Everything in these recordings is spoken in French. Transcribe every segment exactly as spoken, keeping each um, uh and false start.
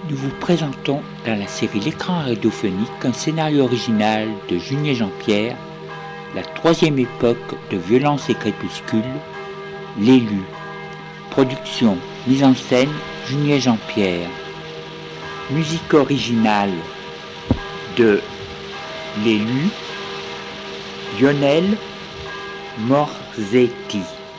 Nous vous présentons dans la série L'écran radiophonique un scénario original de Junier Jean-Pierre, la troisième époque de Violence et Crépuscule, L'élu. Production, mise en scène, Junier Jean-Pierre. Musique originale de L'élu, Lionel Morzetti.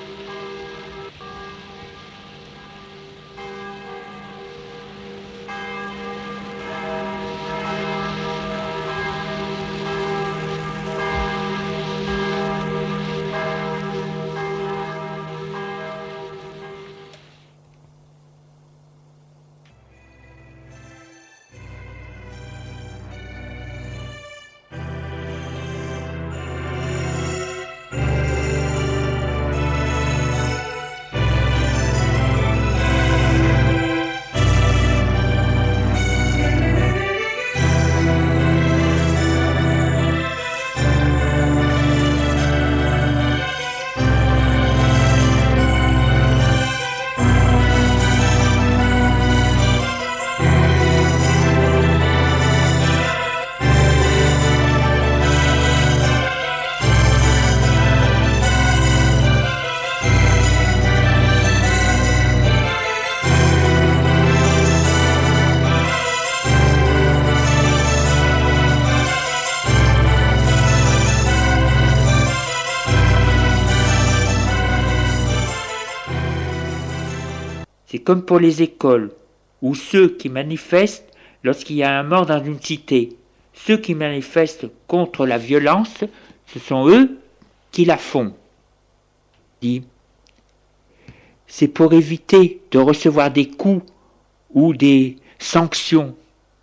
C'est comme pour les écoles, ou ceux qui manifestent lorsqu'il y a un mort dans une cité. Ceux qui manifestent contre la violence, ce sont eux qui la font. Dit. C'est pour éviter de recevoir des coups ou des sanctions.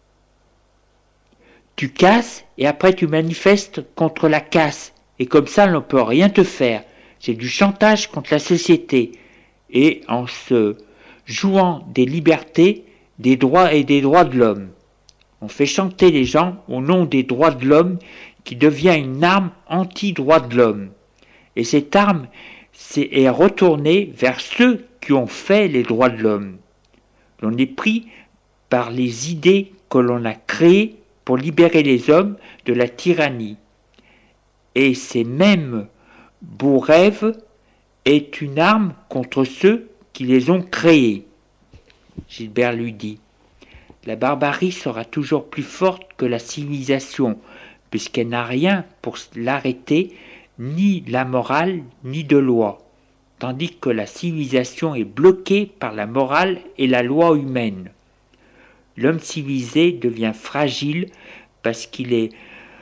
Tu casses et après tu manifestes contre la casse. Et comme ça, on ne peut rien te faire. C'est du chantage contre la société. Et en se jouant des libertés, des droits et des droits de l'homme. On fait chanter les gens au nom des droits de l'homme qui devient une arme anti-droits de l'homme. Et cette arme c'est, est retournée vers ceux qui ont fait les droits de l'homme. L'on est pris par les idées que l'on a créées pour libérer les hommes de la tyrannie. Et ces mêmes beaux rêves est une arme contre ceux qui les ont créés. Gilbert lui dit, la barbarie sera toujours plus forte que la civilisation, puisqu'elle n'a rien pour l'arrêter, ni la morale, ni de loi, tandis que la civilisation est bloquée par la morale et la loi humaine. L'homme civilisé devient fragile parce qu'il est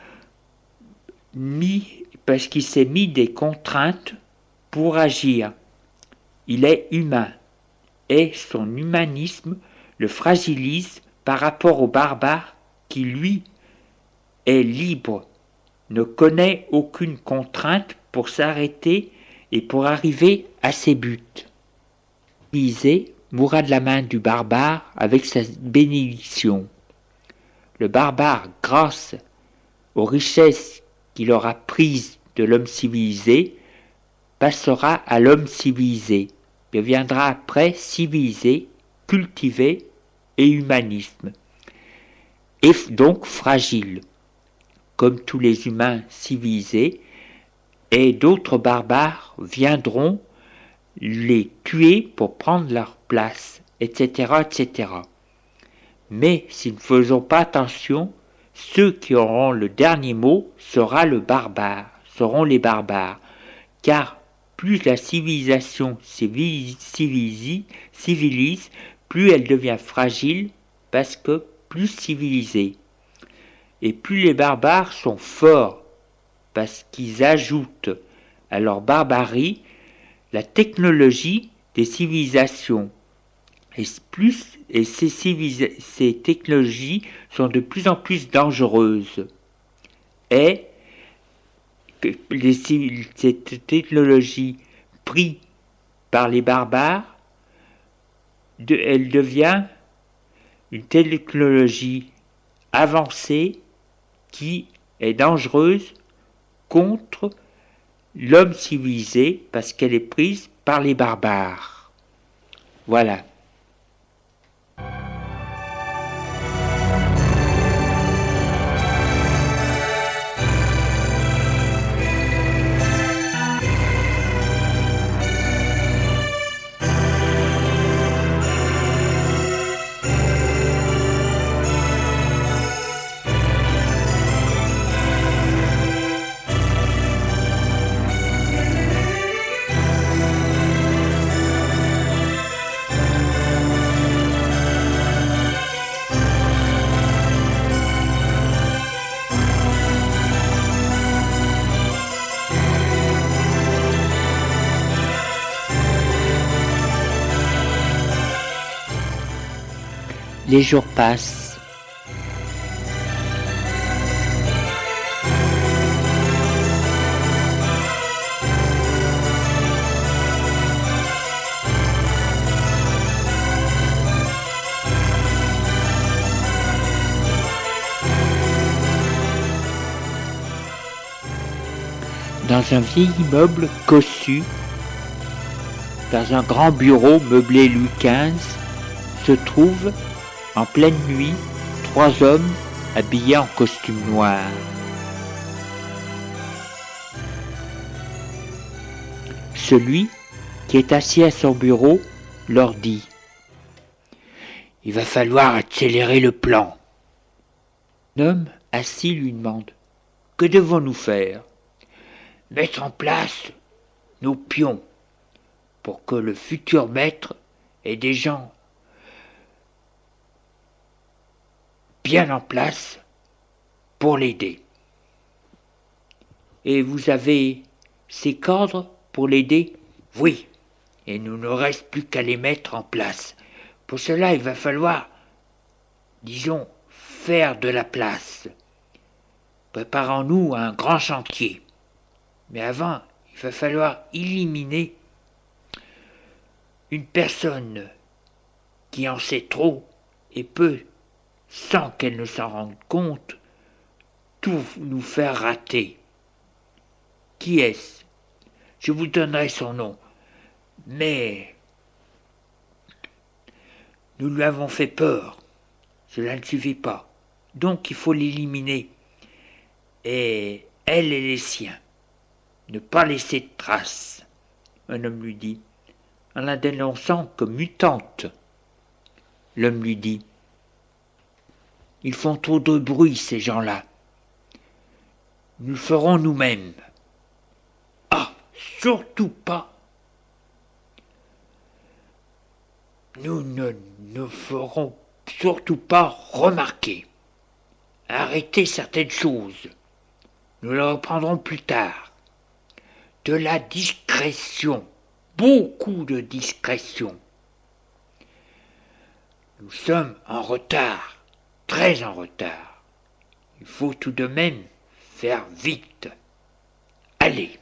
mis, parce qu'il s'est mis des contraintes pour agir. Il est humain, et son humanisme le fragilise par rapport au barbare qui, lui, est libre, ne connaît aucune contrainte pour s'arrêter et pour arriver à ses buts. Civilisé mourra de la main du barbare avec sa bénédiction. Le barbare, grâce aux richesses qu'il aura prises de l'homme civilisé, passera à l'homme civilisé, deviendra après civilisé, cultivé et humanisme, et donc fragile, comme tous les humains civilisés, et d'autres barbares viendront les tuer pour prendre leur place, et cetera, et cetera. Mais si nous ne faisons pas attention, ceux qui auront le dernier mot sera le barbare, seront les barbares, car plus la civilisation civilise, civilise, plus elle devient fragile, parce que plus civilisée. Et plus les barbares sont forts, parce qu'ils ajoutent à leur barbarie la technologie des civilisations. Et, plus, et ces, ces technologies sont de plus en plus dangereuses. Et que les, cette technologie prise par les barbares, de, elle devient une technologie avancée qui est dangereuse contre l'homme civilisé parce qu'elle est prise par les barbares. Voilà. Les jours passent. Dans un vieil immeuble cossu, dans un grand bureau meublé Louis quinze, se trouvent, en pleine nuit, trois hommes habillés en costume noir. Celui qui est assis à son bureau leur dit « Il va falloir accélérer le plan. » L'homme assis lui demande « Que devons-nous faire ?»« Mettre en place nos pions pour que le futur maître ait des gens bien en place pour l'aider. » « Et vous avez ces cadres pour l'aider ?»« Oui, et nous ne reste plus qu'à les mettre en place. Pour cela, il va falloir, disons, faire de la place. Préparons-nous à un grand chantier. Mais avant, il va falloir éliminer une personne qui en sait trop et peut, sans qu'elle ne s'en rende compte, tout nous faire rater. Qui est-ce ? Je vous donnerai son nom, mais nous lui avons fait peur. Cela ne suffit pas. Donc il faut l'éliminer. Et elle et les siens. Ne pas laisser de traces. Un homme lui dit, en la dénonçant comme mutante. L'homme lui dit, ils font trop de bruit, ces gens-là. Nous le ferons nous-mêmes. Ah, surtout pas. Nous ne nous ferons surtout pas remarquer. Arrêtez certaines choses. Nous les reprendrons plus tard. De la discrétion, beaucoup de discrétion. Nous sommes en retard, très en retard. Il faut tout de même faire vite. Allez.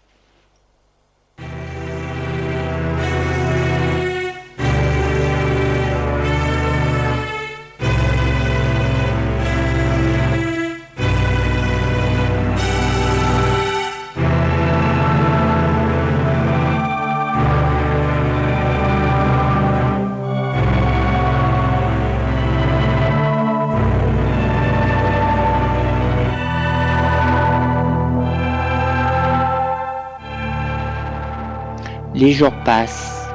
Les jours passent.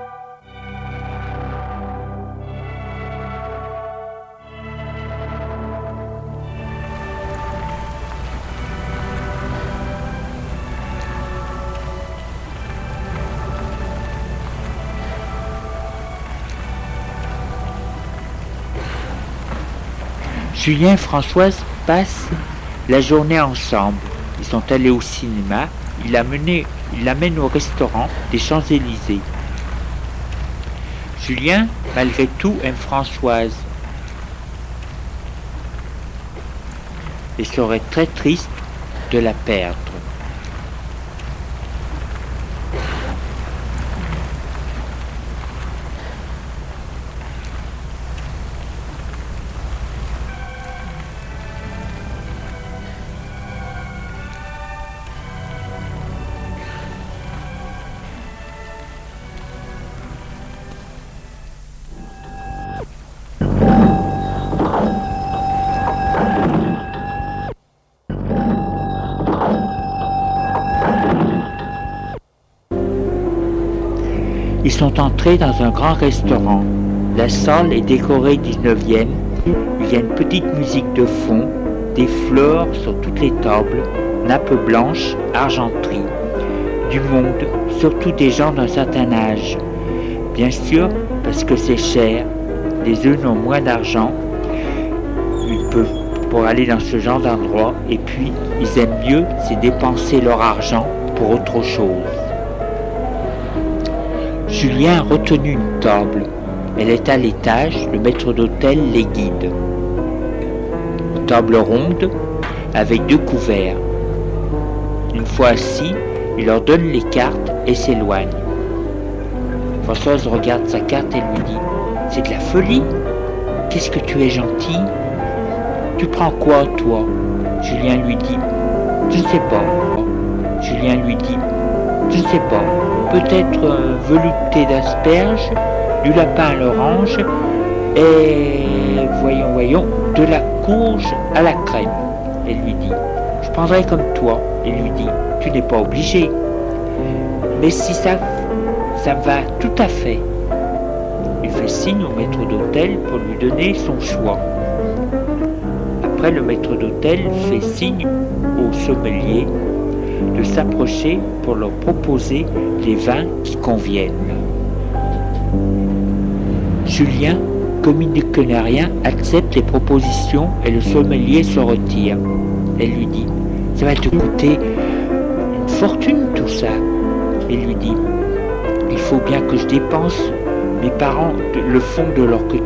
Julien et Françoise passent la journée ensemble. Ils sont allés au cinéma. Il l'a mené Il l'amène au restaurant des Champs-Élysées. Julien, malgré tout, aime Françoise et serait très triste de la perdre. Ils sont entrés dans un grand restaurant. La salle est décorée dix-neuvième. Il y a une petite musique de fond, des fleurs sur toutes les tables, nappes blanches, argenterie. Du monde, surtout des gens d'un certain âge. Bien sûr, parce que c'est cher, les eux n'ont moins d'argent, ils peuvent pour aller dans ce genre d'endroit, et puis ils aiment mieux, c'est dépenser leur argent pour autre chose. Julien a retenu une table. Elle est à l'étage, le maître d'hôtel les guide. Table ronde, avec deux couverts. Une fois assis, il leur donne les cartes et s'éloigne. Françoise regarde sa carte et lui dit « C'est de la folie. Qu'est-ce que tu es gentil. Tu prends quoi, toi ?» Julien lui dit « Je ne sais pas. » Julien lui dit « Je ne sais pas. Peut-être un velouté d'asperges, du lapin à l'orange et, voyons, voyons, de la courge à la crème. » Elle lui dit « Je prendrai comme toi. » Il lui dit « Tu n'es pas obligé. Mais si ça, ça va tout à fait. » Il fait signe au maître d'hôtel pour lui donner son choix. Après, le maître d'hôtel fait signe au sommelier de s'approcher pour leur proposer les vins qui conviennent. Julien, comme il ne connaît rien, accepte les propositions et le sommelier se retire. Elle lui dit « Ça va te coûter une fortune tout ça. » Il lui dit « Il faut bien que je dépense. Mes parents le font de leur côté. »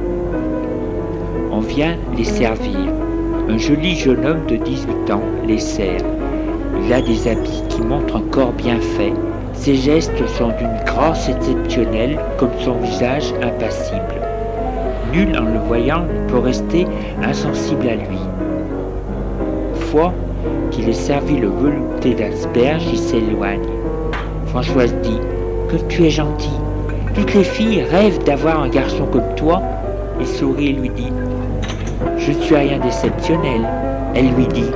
On vient les servir. Un joli jeune homme de dix-huit ans les sert. Il a des habits qui montrent un corps bien fait. Ses gestes sont d'une grâce exceptionnelle comme son visage impassible. Nul en le voyant ne peut rester insensible à lui. Une fois qu'il est servi le velouté d'asperges, il s'éloigne. Françoise dit « Que tu es gentil. Toutes les filles rêvent d'avoir un garçon comme toi. » Il sourit et lui dit « Je ne suis rien d'exceptionnel. » Elle lui dit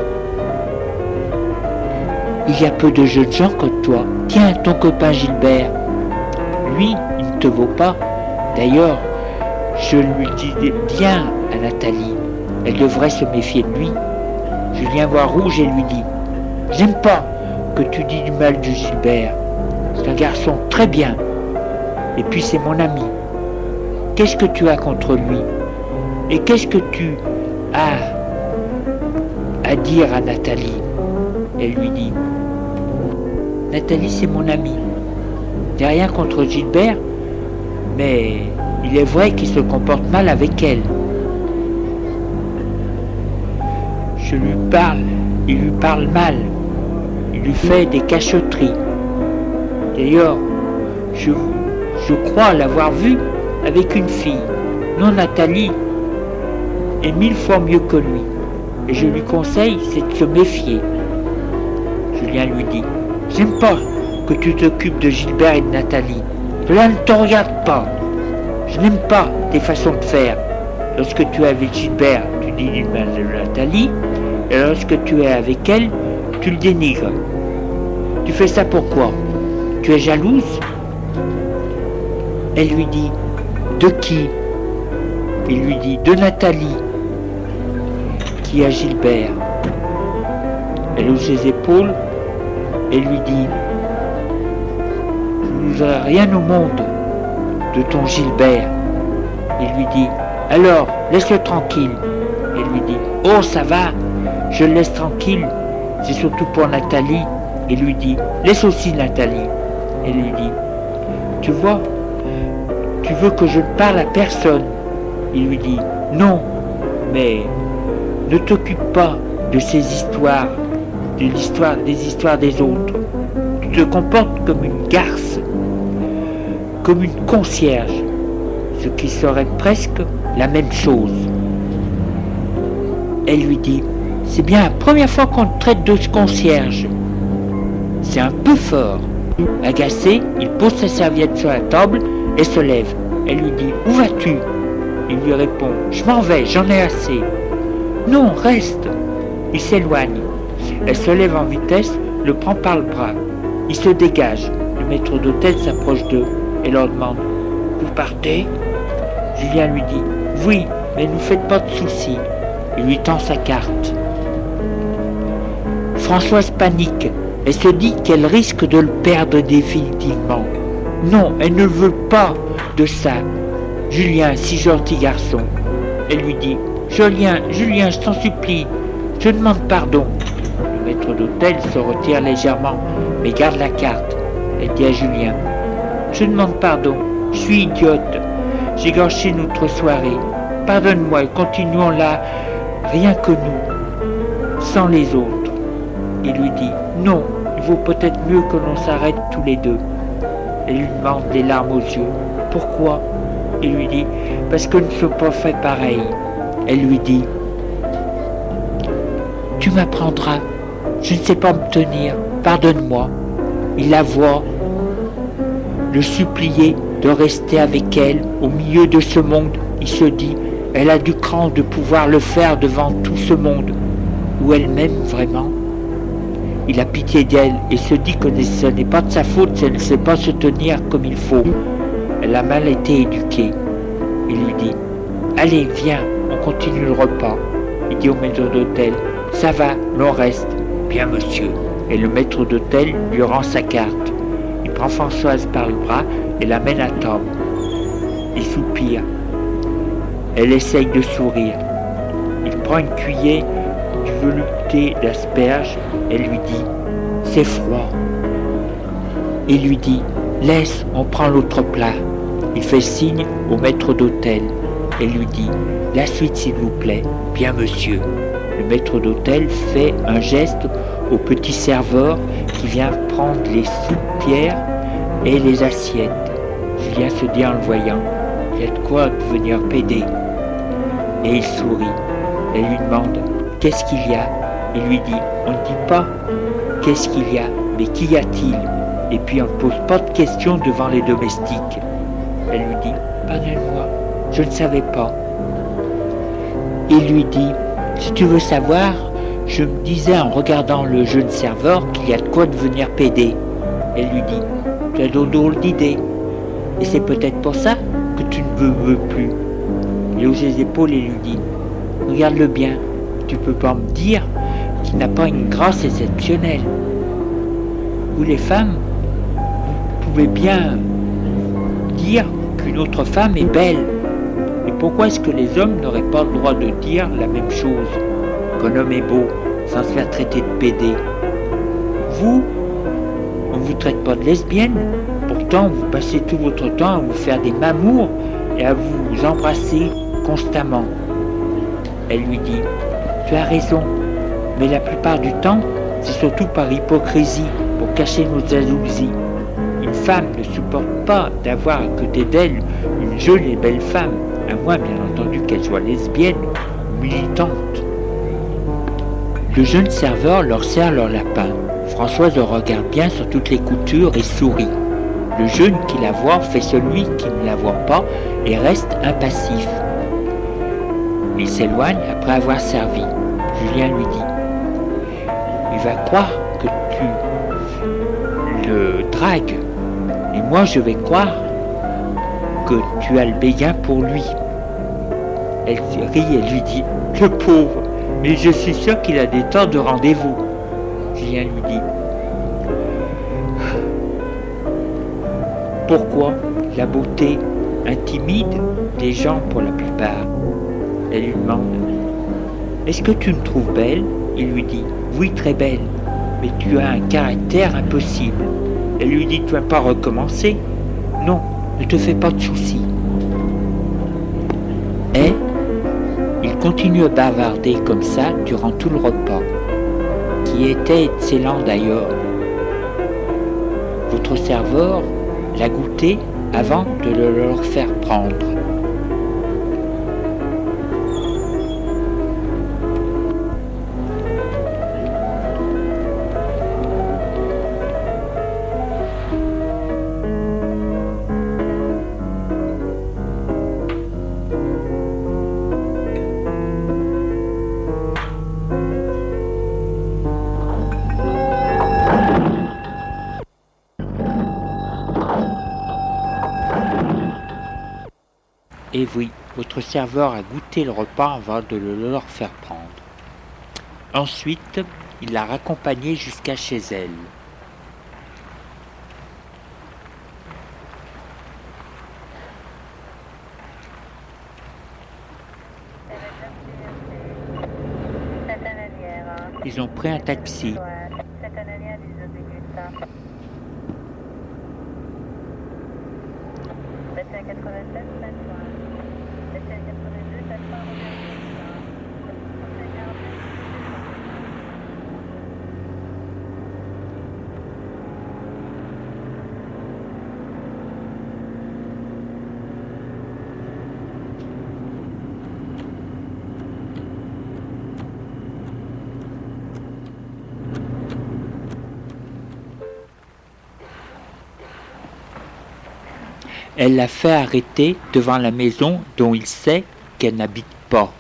« Il y a peu de jeunes gens comme toi. Tiens, ton copain Gilbert. Lui, il ne te vaut pas. D'ailleurs, je lui dis bien à Nathalie. Elle devrait se méfier de lui. » Julien voit rouge et lui dit « J'aime pas que tu dis du mal de Gilbert. C'est un garçon très bien. Et puis c'est mon ami. Qu'est-ce que tu as contre lui? Et qu'est-ce que tu as à dire à Nathalie ?» Elle lui dit « Nathalie, c'est mon ami. J'ai rien contre Gilbert, mais il est vrai qu'il se comporte mal avec elle. Je lui parle, il lui parle mal. Il lui fait des cachotteries. D'ailleurs, je, je crois l'avoir vu avec une fille. Non, Nathalie est mille fois mieux que lui. Et je lui conseille, c'est de se méfier. » Julien lui dit « J'aime pas que tu t'occupes de Gilbert et de Nathalie. Cela ne te regarde pas. Je n'aime pas tes façons de faire. Lorsque tu es avec Gilbert, tu dis du mal de Nathalie. Et lorsque tu es avec elle, tu le dénigres. Tu fais ça pourquoi? Tu es jalouse? » Elle lui dit « De qui ?» Il lui dit « De Nathalie. » Qui a Gilbert? Elle hausse ses épaules et lui dit « Je ne voudrais rien au monde de ton Gilbert. » Il lui dit « Alors, laisse-le tranquille. » Elle lui dit « Oh, ça va, je le laisse tranquille. C'est surtout pour Nathalie. » Il lui dit « Laisse aussi Nathalie. » Elle lui dit « Tu vois, tu veux que je ne parle à personne. » Il lui dit « Non, mais ne t'occupe pas de ces histoires, de l'histoire, des histoires des autres. Tu te comportes comme une garce, comme une concierge, ce qui serait presque la même chose. » Elle lui dit « C'est bien la première fois qu'on te traite de concierge. C'est un peu fort. » Agacé, il pose sa serviette sur la table et se lève. Elle lui dit « Où vas-tu » Il lui répond « Je m'en vais, j'en ai assez. » « Non, reste !» Il s'éloigne. Elle se lève en vitesse, le prend par le bras. Il se dégage. Le maître d'hôtel s'approche d'eux et leur demande « Vous partez ?» Julien lui dit « Oui, mais ne vous faites pas de soucis. » Il lui tend sa carte. Françoise panique. Elle se dit qu'elle risque de le perdre définitivement. Non, elle ne veut pas de ça. Julien, si gentil garçon. Elle lui dit « Julien, Julien, je t'en supplie, je demande pardon. » Le maître d'hôtel se retire légèrement, mais garde la carte. Elle dit à Julien « Je demande pardon, je suis idiote. j'ai gâché notre soirée. Pardonne-moi et continuons-la, rien que nous, sans les autres. Il lui dit, non, il vaut peut-être mieux que l'on s'arrête tous les deux. Elle lui demande des larmes aux yeux. Pourquoi? Il lui dit, parce que nous ne sommes pas faits pareil. Elle lui dit, tu m'apprendras, je ne sais pas me tenir, pardonne-moi. Il la voit, le supplier de rester avec elle au milieu de ce monde. Il se dit, elle a du cran de pouvoir le faire devant tout ce monde, où elle m'aime vraiment. Il a pitié d'elle et se dit que ce n'est pas de sa faute si elle ne sait pas se tenir comme il faut. Elle a mal été éduquée. Il lui dit, allez, viens, on continue le repas. Il dit au maître d'hôtel, ça va, l'on reste. Bien monsieur. Et le maître d'hôtel lui rend sa carte. Il prend Françoise par le bras et l'amène à table. Il soupire. Elle essaye de sourire. Il prend une cuillère du velouté d'asperges et lui dit, c'est froid. Il lui dit, laisse, on prend l'autre plat. Il fait signe au maître d'hôtel et lui dit, la suite s'il vous plaît. Bien monsieur. Le maître d'hôtel fait un geste au petit serveur qui vient prendre les soupières et les assiettes. Julien se dit en le voyant, il y a de quoi venir péder. Et il sourit. Elle lui demande, qu'est-ce qu'il y a? Il lui dit, on ne dit pas qu'est-ce qu'il y a, mais qu'y a-t-il? Et puis on ne pose pas de questions devant les domestiques. Elle lui dit, pardonne-moi, je ne savais pas. Il lui dit, si tu veux savoir, je me disais en regardant le jeune serveur qu'il y a de quoi devenir pédé. Elle lui dit, tu as de drôles d'idées. Et c'est peut-être pour ça que tu ne veux, veux plus. Il hausse les épaules et lui dit, regarde-le bien, tu peux pas me dire qu'il n'a pas une grâce exceptionnelle. Vous les femmes, vous pouvez bien dire qu'une autre femme est belle. Et pourquoi est-ce que les hommes n'auraient pas le droit de dire la même chose, qu'un homme est beau, sans se faire traiter de pédé? Vous, on ne vous traite pas de lesbienne, pourtant vous passez tout votre temps à vous faire des mamours et à vous embrasser constamment. Elle lui dit, tu as raison, mais la plupart du temps, c'est surtout par hypocrisie, pour cacher nos jalousies. Une femme ne supporte pas d'avoir à côté d'elle une jolie et belle femme, à moins bien entendu qu'elle soit lesbienne ou militante. Le jeune serveur leur sert leur lapin. Françoise le regarde bien sur toutes les coutures et sourit. Le jeune qui la voit fait celui qui ne la voit pas et reste impassif. Il s'éloigne après avoir servi. Julien lui dit, il va croire que tu le dragues, et moi je vais croire que tu as le béguin pour lui. Elle rit et lui dit, le pauvre, mais je suis sûr qu'il a des torts de rendez-vous. Julien lui dit, pourquoi? La beauté intimide les gens pour la plupart. Elle lui demande, est-ce que tu me trouves belle? Il lui dit, oui, très belle, mais tu as un caractère impossible. Elle lui dit, tu vas pas recommencer? Non, ne te fais pas de soucis. Et il continue à bavarder comme ça durant tout le repas, qui était excellent d'ailleurs. Votre serveur l'a goûté avant de le leur faire prendre. Et oui, votre serveur a goûté le repas avant de le leur faire prendre. Ensuite, il l'a raccompagnée jusqu'à chez elle. Ils ont pris un taxi. elle l'a fait arrêter devant la maison dont il sait qu'elle n'habite pas.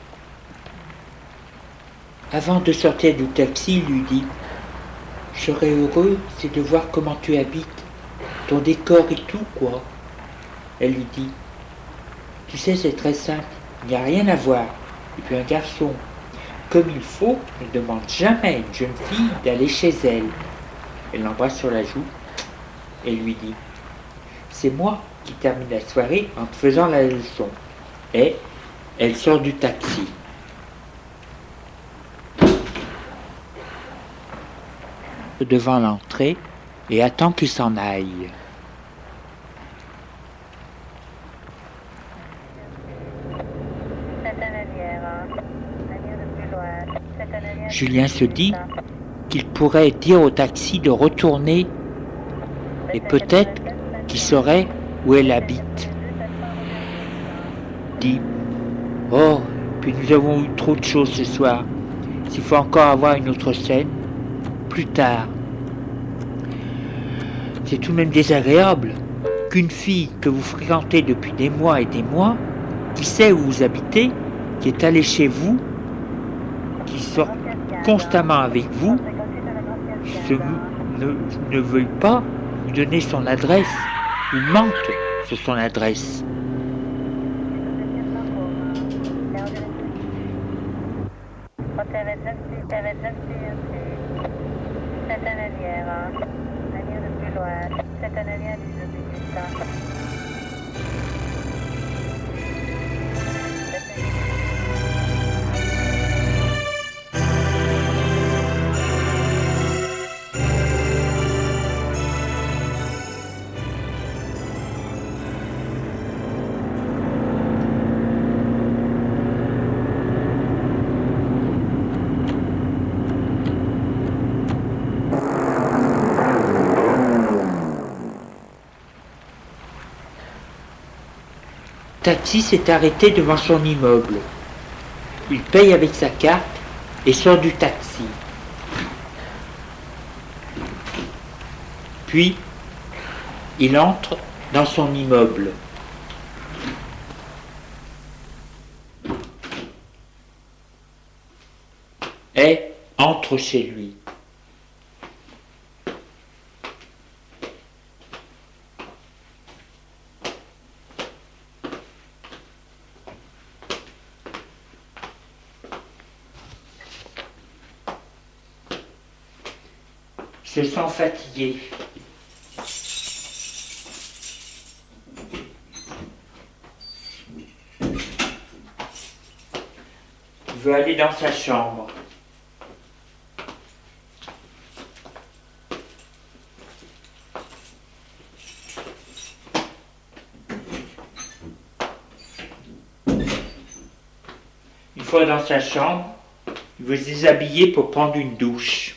Avant de sortir du taxi, il lui dit « Je serais heureux, c'est de voir comment tu habites, ton décor et tout, quoi. » Elle lui dit « Tu sais, c'est très simple, il n'y a rien à voir. Et puis un garçon, comme il faut, ne demande jamais à une jeune fille d'aller chez elle. » Elle l'embrasse sur la joue et lui dit « C'est moi qui termine la soirée en te faisant la leçon. » Et elle sort du taxi. Devant l'entrée et attend qu'il s'en aille. Julien se dit qu'il pourrait dire au taxi de retourner et peut-être qu'il saurait où elle habite. Il dit « Oh, puis nous avons eu trop de choses ce soir. S'il faut encore avoir une autre scène, plus tard. » C'est tout de même désagréable qu'une fille que vous fréquentez depuis des mois et des mois, qui sait où vous habitez, qui est allée chez vous, qui sort constamment avec vous, se, ne, ne veuille pas vous donner son adresse, ou mente sur son adresse. Le taxi s'est arrêté devant son immeuble. Il paye avec sa carte et sort du taxi. Puis, il entre dans son immeuble. Et entre chez lui. Se sent fatigué. Il veut aller dans sa chambre. Une fois dans sa chambre, il veut se déshabiller pour prendre une douche.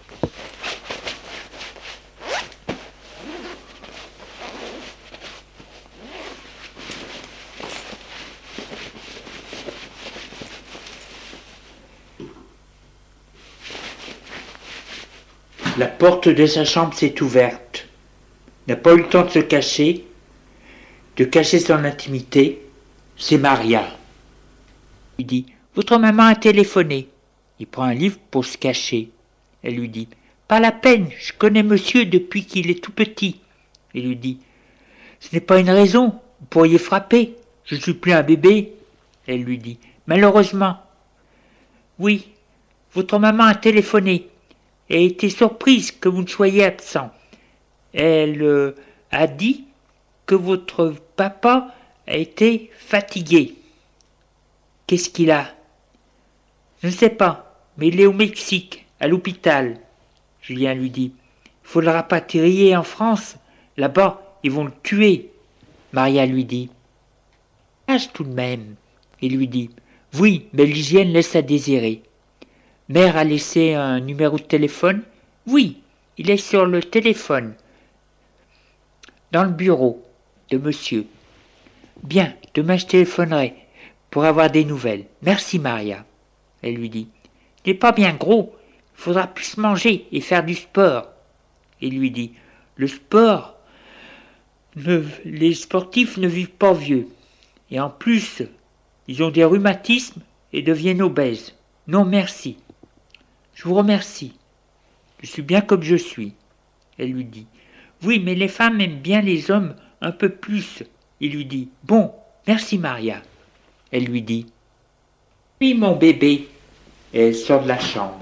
La porte de sa chambre s'est ouverte. Il n'a pas eu le temps de se cacher, de cacher son intimité. C'est Maria. Il dit « Votre maman a téléphoné ». Il prend un livre pour se cacher. Elle lui dit « Pas la peine, je connais monsieur depuis qu'il est tout petit ». Il lui dit « Ce n'est pas une raison, vous pourriez frapper, je ne suis plus un bébé ». Elle lui dit « Malheureusement, oui, votre maman a téléphoné. Et était surprise que vous ne soyez absent. Elle euh, a dit que votre papa a été fatigué. Qu'est-ce qu'il a? Je ne sais pas, mais il est au Mexique, à l'hôpital. Julien lui dit, il faut le rapatrier en France. Là-bas, ils vont le tuer. Maria lui dit, âge tout de même. Il lui dit, oui, mais l'hygiène laisse à désirer. Mère a laissé un numéro de téléphone? Oui, il est sur le téléphone, dans le bureau de monsieur. Bien, demain je téléphonerai pour avoir des nouvelles. Merci Maria. Elle lui dit, il n'est pas bien gros, il faudra plus manger et faire du sport. Il lui dit, le sport ne, les sportifs ne vivent pas vieux. Et en plus, ils ont des rhumatismes et deviennent obèses. Non, merci. Je vous remercie. Je suis bien comme je suis. Elle lui dit. Oui, mais les femmes aiment bien les hommes un peu plus. Il lui dit. Bon, merci Maria. Elle lui dit. Oui, mon bébé. Et elle sort de la chambre.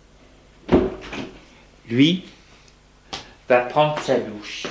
Lui va prendre sa douche.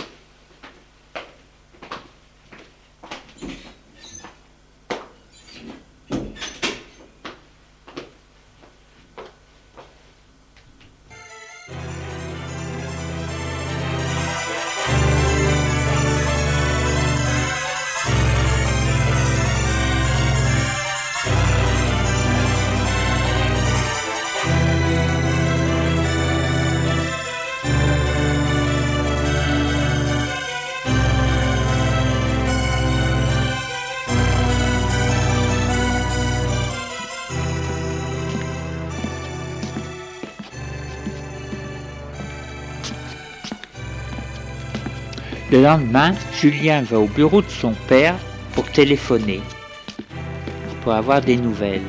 Le lendemain, Julien va au bureau de son père pour téléphoner, pour avoir des nouvelles.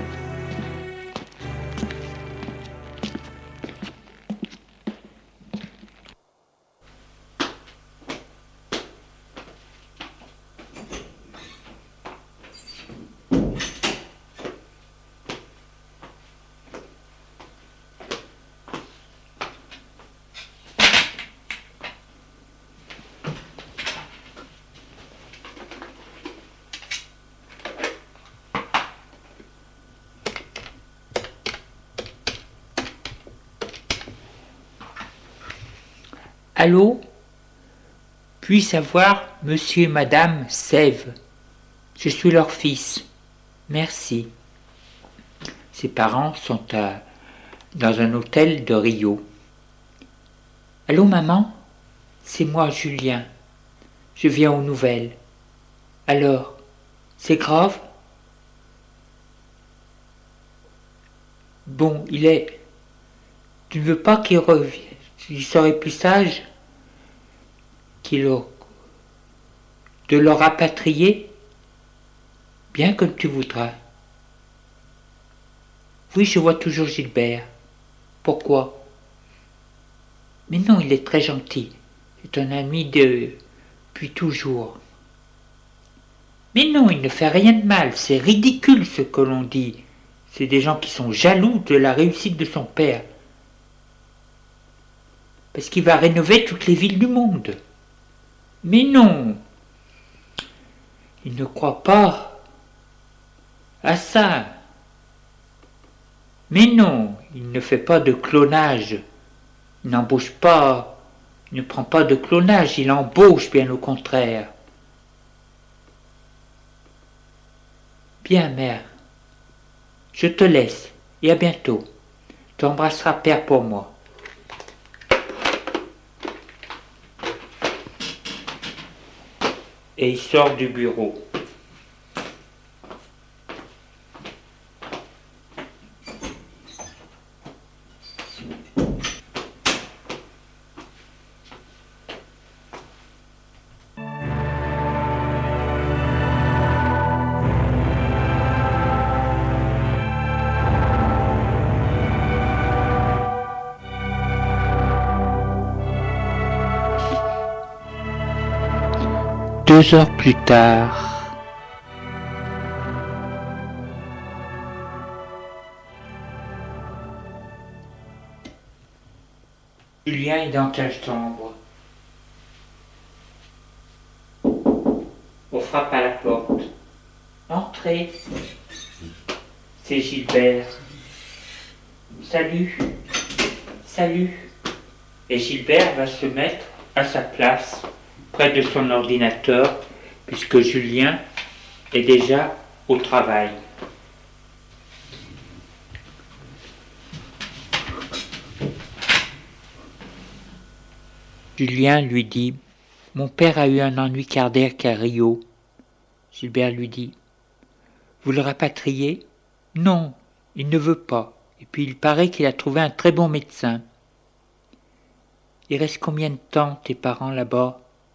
Allô? Puis-je avoir monsieur et madame Sève? Je suis leur fils. Merci. Ses parents sont à, dans un hôtel de Rio. Allô, maman? C'est moi, Julien. Je viens aux nouvelles. Alors, c'est grave? Bon, il est... Tu ne veux pas qu'il revienne? Il serait plus sage qu'il a... de le rapatrier? Bien comme tu voudras. Oui, je vois toujours Gilbert. Pourquoi? Mais non, il est très gentil. C'est un ami depuis toujours. Mais non, il ne fait rien de mal. C'est ridicule ce que l'on dit. C'est des gens qui sont jaloux de la réussite de son père. Parce qu'il va rénover toutes les villes du monde. Mais non, il ne croit pas à ça. Mais non, il ne fait pas de clonage. Il n'embauche pas, il ne prend pas de clonage, il embauche bien au contraire. Bien, mère, je te laisse et à bientôt. Tu embrasseras père pour moi. Et il sort du bureau. Deux heures plus tard, Julien est dans ta chambre. On frappe à la porte. Entrez. C'est Gilbert. Salut. Salut. Et Gilbert va se mettre à sa place, près de son ordinateur, puisque Julien est déjà au travail. Julien lui dit « Mon père a eu un ennui cardiaque à Rio. » Gilbert lui dit « Vous le rapatriez ?»« Non, il ne veut pas. Et puis il paraît qu'il a trouvé un très bon médecin. » « Il reste combien de temps tes parents là-bas ? »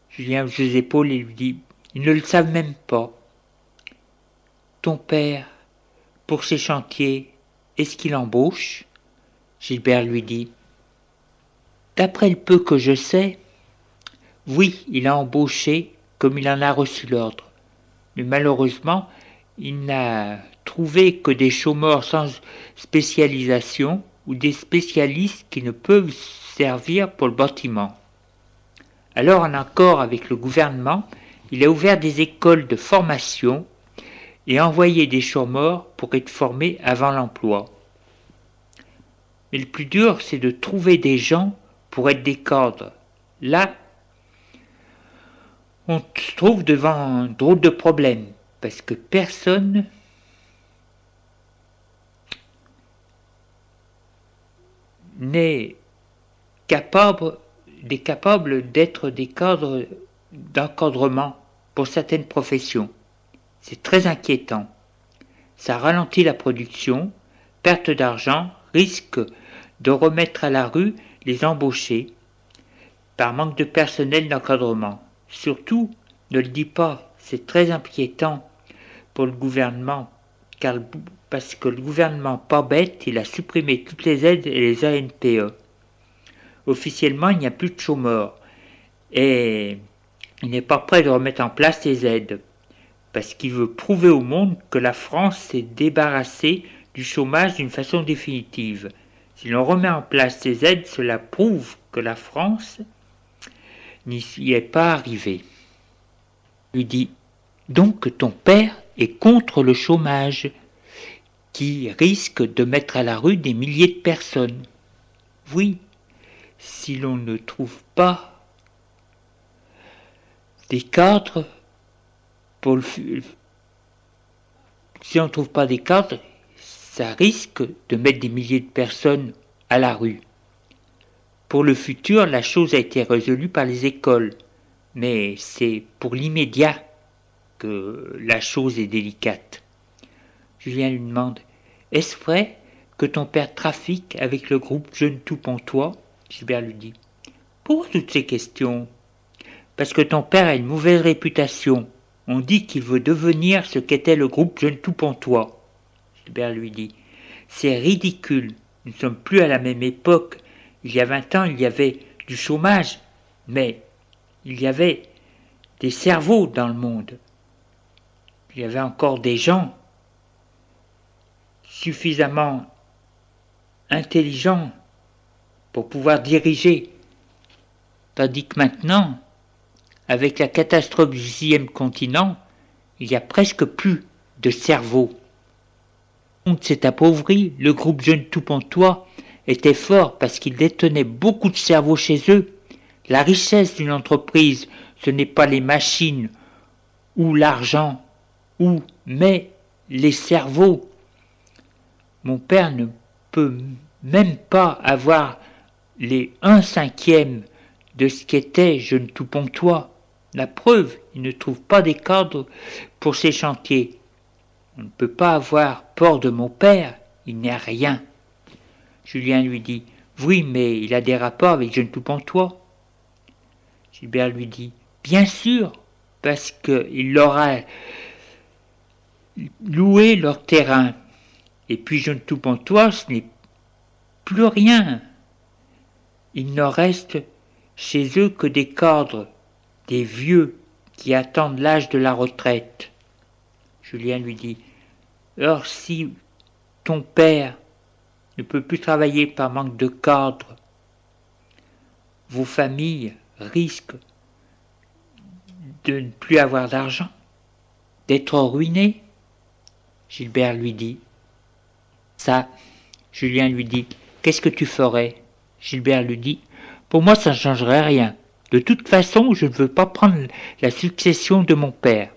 Julien hausse les épaules et lui dit « Ils ne le savent même pas. Ton père, pour ses chantiers, est-ce qu'il embauche ?» Gilbert lui dit « D'après le peu que je sais, oui, il a embauché comme il en a reçu l'ordre. Mais malheureusement, il n'a trouvé que des chômeurs sans spécialisation ou des spécialistes qui ne peuvent servir pour le bâtiment. Alors, en accord avec le gouvernement, il a ouvert des écoles de formation et envoyé des chômeurs pour être formés avant l'emploi. Mais le plus dur, c'est de trouver des gens pour être des cadres. Là, on se trouve devant un drôle de problème, parce que personne n'est capable, n'est capable d'être des cadres d'encadrement pour certaines professions. C'est très inquiétant. Ça ralentit la production, perte d'argent, risque de remettre à la rue les embauchés par manque de personnel d'encadrement. Surtout, ne le dis pas, c'est très inquiétant pour le gouvernement, car, parce que le gouvernement, pas bête, il a supprimé toutes les aides et les A N P E. Officiellement, il n'y a plus de chômeurs et il n'est pas prêt de remettre en place ces aides, parce qu'il veut prouver au monde que la France s'est débarrassée du chômage d'une façon définitive. Si l'on remet en place ces aides, cela prouve que la France n'y est pas arrivé. Il lui dit donc que ton père est contre le chômage, qui risque de mettre à la rue des milliers de personnes. Oui, si l'on ne trouve pas des cadres pour le si on ne trouve pas des cadres, ça risque de mettre des milliers de personnes à la rue. Pour le futur, la chose a été résolue par les écoles, mais c'est pour l'immédiat que la chose est délicate. Julien lui demande « Est-ce vrai que ton père trafique avec le groupe Jeunes Tout Pontois ?» Gilbert lui dit « Pourquoi toutes ces questions ? Parce que ton père a une mauvaise réputation. On dit qu'il veut devenir ce qu'était le groupe Jeunes Tout Pontois. » Gilbert lui dit « C'est ridicule, nous ne sommes plus à la même époque. Il y a vingt ans, il y avait du chômage, mais il y avait des cerveaux dans le monde. Il y avait encore des gens suffisamment intelligents pour pouvoir diriger. Tandis que maintenant, avec la catastrophe du sixième continent, il n'y a presque plus de cerveau. Le monde s'est appauvri, le groupe Jeunes Tout Pontois était fort parce qu'ils détenaient beaucoup de cerveaux chez eux. La richesse d'une entreprise, ce n'est pas les machines ou l'argent, ou mais les cerveaux. Mon père ne peut même pas avoir les un cinquième de ce qu'était Jeunes Tout Pontois. La preuve, il ne trouve pas des cadres pour ses chantiers. On ne peut pas avoir peur de mon père, il n'y a rien. Julien lui dit « Oui, mais il a des rapports avec Jeunes Tout Pontois. » Gilbert lui dit « Bien sûr, parce qu'il leur a loué leur terrain. Et puis Jeunes Tout Pontois, ce n'est plus rien. Il ne reste chez eux que des cadres, des vieux qui attendent l'âge de la retraite. » Julien lui dit « Alors si ton père ne peut plus travailler par manque de cadres, vos familles risquent de ne plus avoir d'argent, d'être ruinées. » Gilbert lui dit « Ça. » Julien lui dit « Qu'est-ce que tu ferais ?» Gilbert lui dit « Pour moi, ça ne changerait rien. De toute façon, je ne veux pas prendre la succession de mon père.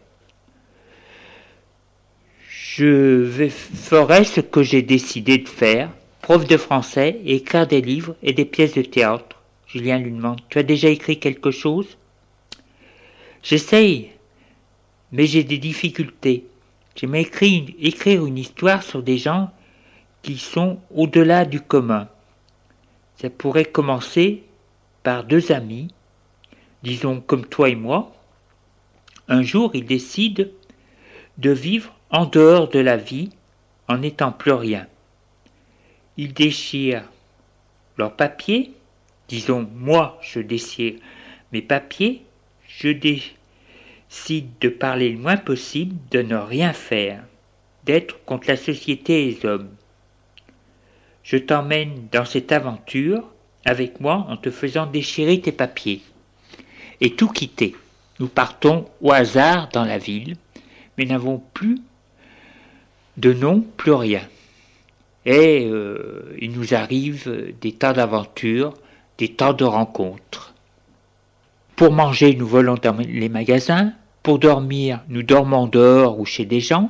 Je vais, ferai ce que j'ai décidé de faire, prof de français, et écrire des livres et des pièces de théâtre. » Julien lui demande « Tu as déjà écrit quelque chose ?»« J'essaye, mais j'ai des difficultés. J'aimerais écrire, écrire une histoire sur des gens qui sont au-delà du commun. Ça pourrait commencer par deux amis. disons comme toi et moi, un jour ils décident de vivre en dehors de la vie en n'étant plus rien. Ils déchirent leurs papiers, disons moi je déchire mes papiers, je décide de parler le moins possible, de ne rien faire, d'être contre la société et les hommes. Je t'emmène dans cette aventure avec moi en te faisant déchirer tes papiers et tout quitter. Nous partons au hasard dans la ville, mais n'avons plus de nom, plus rien. Et euh, il nous arrive des tas d'aventures, des tas de rencontres. Pour manger, nous volons dans les magasins. Pour dormir, nous dormons dehors ou chez des gens.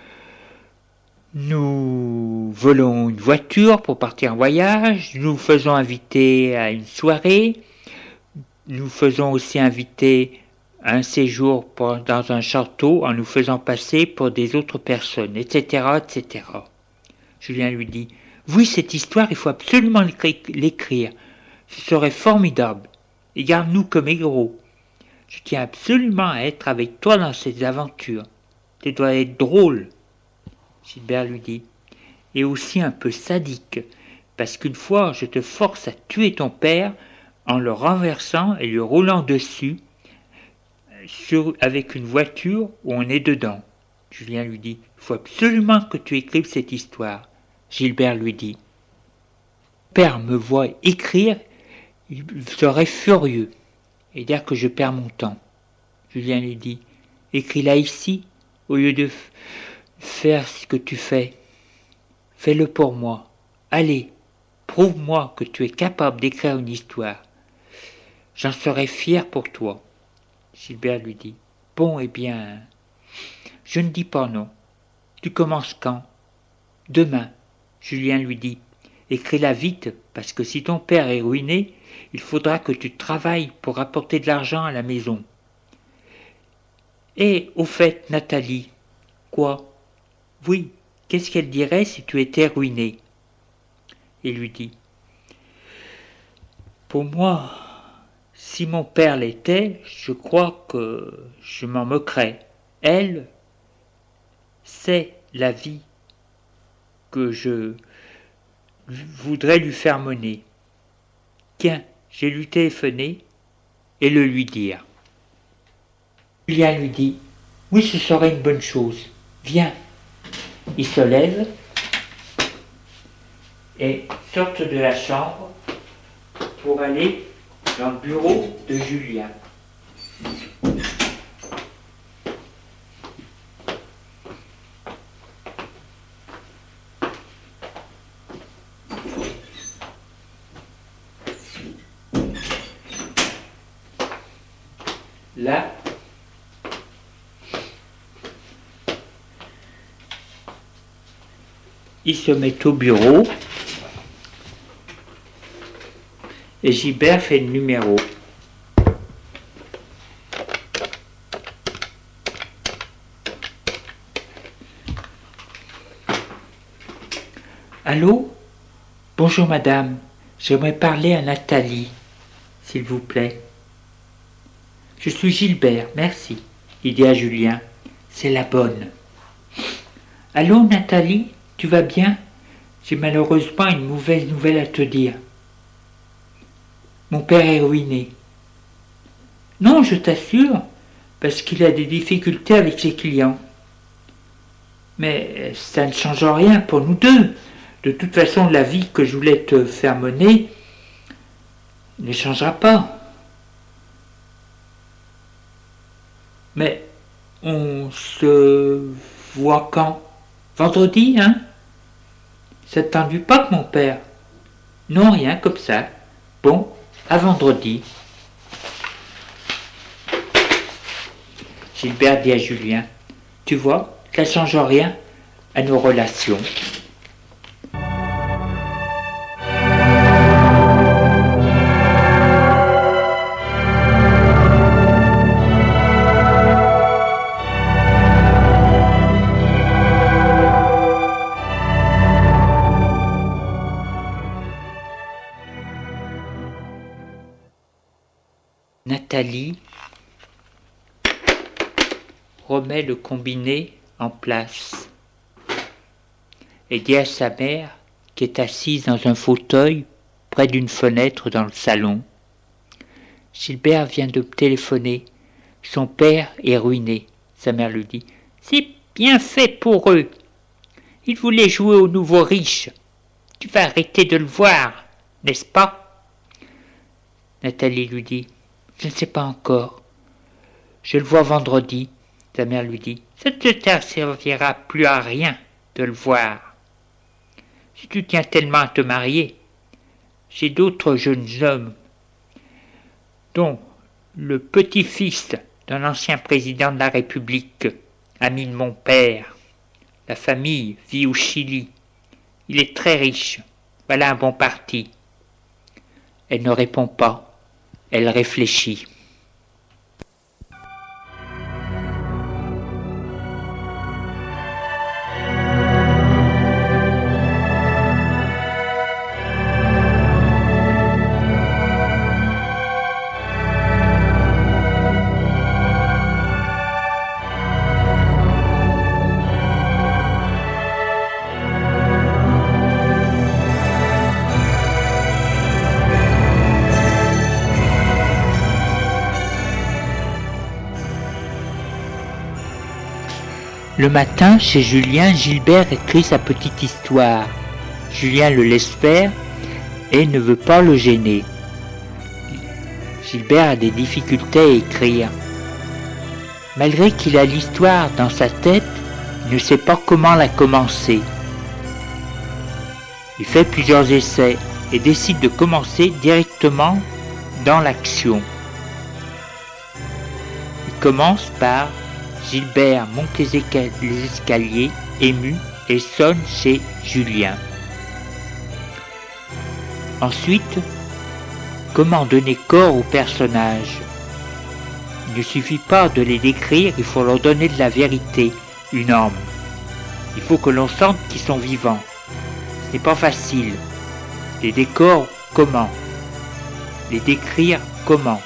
Nous volons une voiture pour partir en voyage. Nous faisons inviter à une soirée. Nous faisons aussi inviter à un séjour pour, dans un château en nous faisant passer pour des autres personnes, et cetera, et cetera. Julien lui dit « Oui, cette histoire, il faut absolument l'écrire. Ce serait formidable. Et garde-nous comme héros. Je tiens absolument à être avec toi dans ces aventures. Tu dois être drôle. » Gilbert lui dit « Et aussi un peu sadique, parce qu'une fois, je te force à tuer ton père en le renversant et lui roulant dessus sur, avec une voiture où on est dedans. » Julien lui dit « Il faut absolument que tu écrives cette histoire. » Gilbert lui dit « Mon père me voit écrire, il serait furieux et dire que je perds mon temps. » Julien lui dit « Écris-la ici, au lieu de f- faire ce que tu fais. Fais-le pour moi. Allez, prouve-moi que tu es capable d'écrire une histoire. J'en serai fier pour toi. » Gilbert lui dit « Bon, eh bien, je ne dis pas non. Tu commences quand ? » « Demain. » Julien lui dit « Écris-la vite, parce que si ton père est ruiné, il faudra que tu travailles pour rapporter de l'argent à la maison. » « Et au fait, Nathalie, quoi ? Oui, qu'est-ce qu'elle dirait si tu étais ruiné ? » Il lui dit « Pour moi, si mon père l'était, je crois que je m'en moquerais. Elle, c'est la vie que je voudrais lui faire mener. Tiens, j'ai lui téléphoner et le lui dire. » Julien lui dit « Oui, ce serait une bonne chose. Viens. » Il se lève et sort de la chambre pour aller dans le bureau de Julien. Là, il se met au bureau et Gilbert fait le numéro. Allô ? Bonjour madame, j'aimerais parler à Nathalie, s'il vous plaît. Je suis Gilbert, merci, il dit à Julien. C'est la bonne. Allô Nathalie, tu vas bien ? J'ai malheureusement une mauvaise nouvelle à te dire. Mon père est ruiné. Non, je t'assure, parce qu'il a des difficultés avec ses clients. Mais ça ne change rien pour nous deux. De toute façon, la vie que je voulais te faire mener ne changera pas. Mais on se voit quand ? Vendredi, hein ? Ça ne t'ennuie pas que mon père ? Non, rien, comme ça. Bon, à vendredi. Gilbert dit à Julien, tu vois, ça ne change rien à nos relations. Nathalie remet le combiné en place et dit à sa mère, qui est assise dans un fauteuil près d'une fenêtre dans le salon: « Gilbert vient de téléphoner. Son père est ruiné. » Sa mère lui dit: « C'est bien fait pour eux. Il voulait jouer au nouveau riche. Tu vas arrêter de le voir, n'est-ce pas ?» Nathalie lui dit: « Je ne sais pas encore. Je le vois vendredi. » Sa mère lui dit: « Ça ne te servira plus à rien de le voir. Si tu tiens tellement à te marier, j'ai d'autres jeunes hommes, dont le petit-fils d'un ancien président de la République, ami de mon père. La famille vit au Chili. Il est très riche. Voilà un bon parti. » Elle ne répond pas. Elle réfléchit. Le matin, chez Julien, Gilbert écrit sa petite histoire. Julien le laisse faire et ne veut pas le gêner. Gilbert a des difficultés à écrire. Malgré qu'il a l'histoire dans sa tête, il ne sait pas comment la commencer. Il fait plusieurs essais et décide de commencer directement dans l'action. Il commence par: Gilbert monte les escaliers, ému, et sonne chez Julien. Ensuite, comment donner corps aux personnages? Il ne suffit pas de les décrire, il faut leur donner de la vérité, une âme. Il faut que l'on sente qu'ils sont vivants. Ce n'est pas facile. Les décors, comment? Les décrire, comment?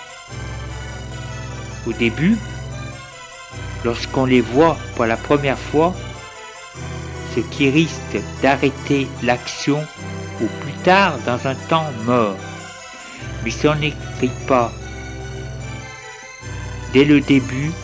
Au début, lorsqu'on les voit pour la première fois, ce qui risque d'arrêter l'action ou plus tard dans un temps mort. Mais si on n'écrit pas dès le début,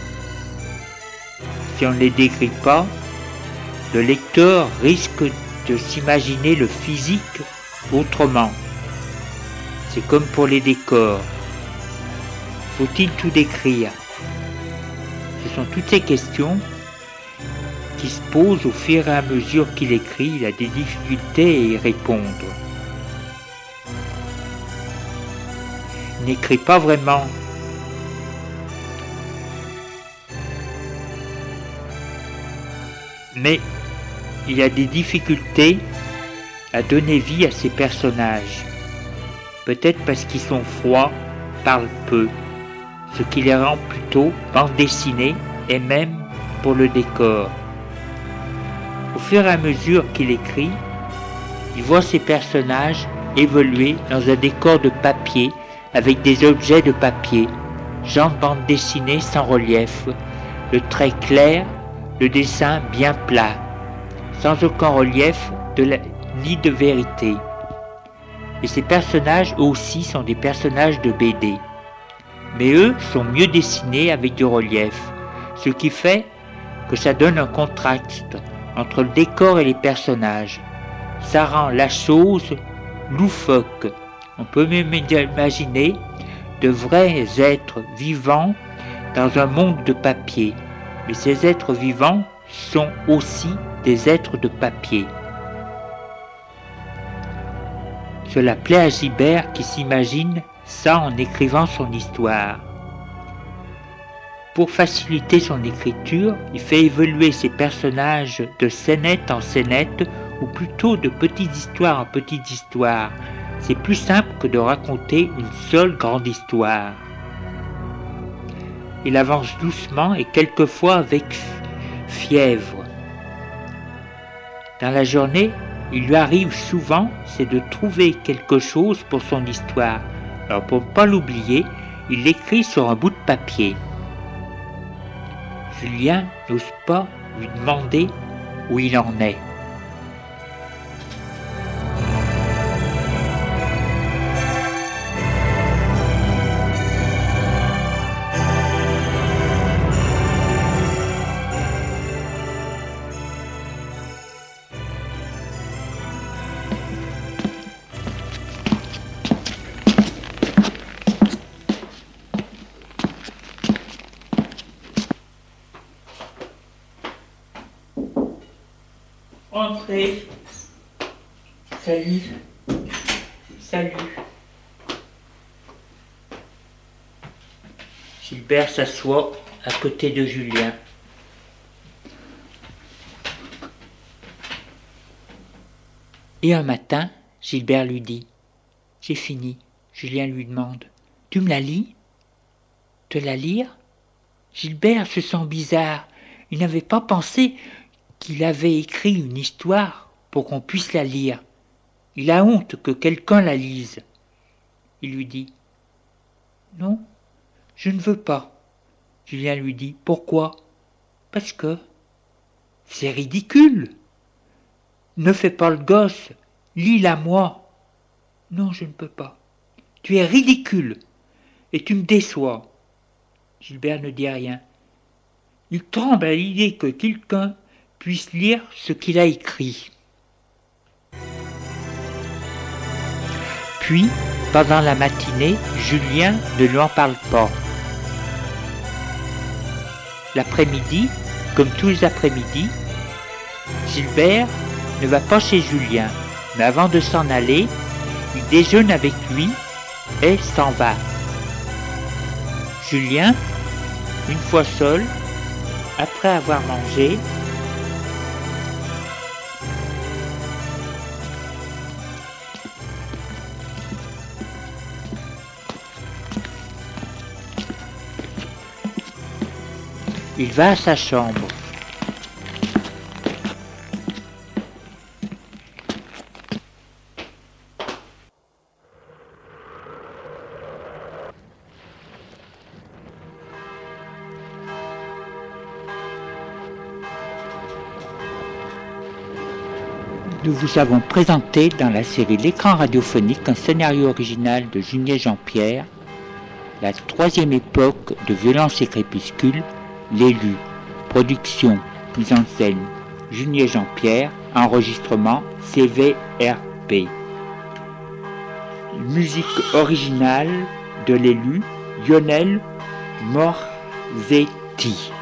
si on ne les décrit pas, le lecteur risque de s'imaginer le physique autrement. C'est comme pour les décors. Faut-il tout décrire? Ce sont toutes ces questions qui se posent au fur et à mesure qu'il écrit. Il a des difficultés à y répondre. Il n'écrit pas vraiment. Mais il y a des difficultés à donner vie à ces personnages. Peut-être parce qu'ils sont froids, parlent peu, ce qui les rend plutôt bande dessinée et même pour le décor. Au fur et à mesure qu'il écrit, il voit ses personnages évoluer dans un décor de papier avec des objets de papier, genre de bande dessinée sans relief, le trait clair, le dessin bien plat, sans aucun relief de la, ni de vérité. Et ces personnages aussi sont des personnages de B D. Mais eux sont mieux dessinés avec du relief, ce qui fait que ça donne un contraste entre le décor et les personnages. Ça rend la chose loufoque. On peut même imaginer de vrais êtres vivants dans un monde de papier. Mais ces êtres vivants sont aussi des êtres de papier. Cela plaît à Gilbert qui s'imagine ça en écrivant son histoire. Pour faciliter son écriture, il fait évoluer ses personnages de scénette en scénette, ou plutôt de petites histoires en petites histoires. C'est plus simple que de raconter une seule grande histoire. Il avance doucement et quelquefois avec fièvre. Dans la journée, il lui arrive souvent, c'est de trouver quelque chose pour son histoire. Alors pour ne pas l'oublier, il l'écrit sur un bout de papier. Julien n'ose pas lui demander où il en est. Entrez. Salut. Salut. Gilbert s'assoit à côté de Julien. Et un matin, Gilbert lui dit « J'ai fini ». Julien lui demande « Tu me la lis ?»« Te la lire ?» Gilbert se sent bizarre. Il n'avait pas pensé qu'il avait écrit une histoire pour qu'on puisse la lire. Il a honte que quelqu'un la lise. Il lui dit « Non, je ne veux pas. » Julien lui dit « Pourquoi ?»« Parce que c'est ridicule. Ne fais pas le gosse, lis-la moi. »« Non, je ne peux pas. Tu es ridicule et tu me déçois. » Gilbert ne dit rien. Il tremble à l'idée que quelqu'un puisse lire ce qu'il a écrit. Puis, pendant la matinée, Julien ne lui en parle pas. L'après-midi, comme tous les après-midi, Gilbert ne va pas chez Julien, mais avant de s'en aller, il déjeune avec lui et s'en va. Julien, une fois seul, après avoir mangé, il va à sa chambre. Nous vous avons présenté dans la série L'écran radiophonique un scénario original de Julien Jean-Pierre, la troisième époque de Violence et Crépuscule, L'élu. Production, mise en scène, Julien Jean-Pierre, enregistrement C V R P. Musique originale de L'élu, Lionel Morzetti.